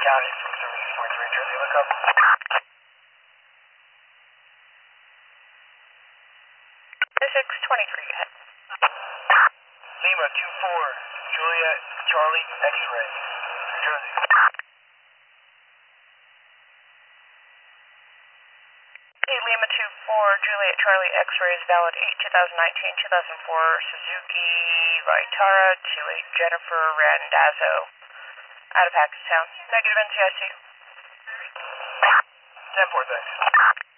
County, 67643, Jersey, look up. 623, ahead. Lima 24, Juliet, Charlie, X-ray, Jersey. Hey, Lima 24, Juliet, Charlie, X-ray is valid 8/2019-2004, Suzuki Vitara, 28 Jennifer Randazzo, out of Hackettstown. Negative NCIC. 10-4, thanks.